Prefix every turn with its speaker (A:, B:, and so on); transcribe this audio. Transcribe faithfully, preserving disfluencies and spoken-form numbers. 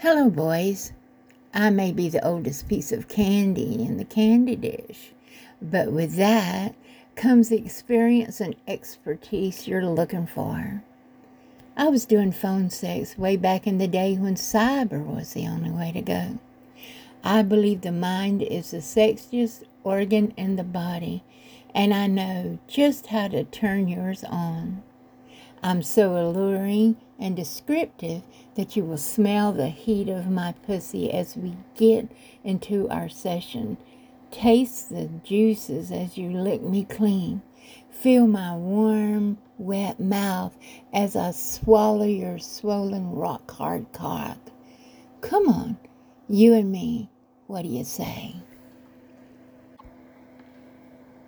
A: Hello, boys. I may be the oldest piece of candy in the candy dish, but with that comes the experience and expertise you're looking for. I was doing phone sex way back in the day when cyber was the only way to go. I believe the mind is the sexiest organ in the body, and I know just how to turn yours on. I'm so alluring and descriptive that you will smell the heat of my pussy as we get into our session. Taste the juices as you lick me clean. Feel my warm, wet mouth as I swallow your swollen, rock-hard cock. Come on, you and me, what do you say?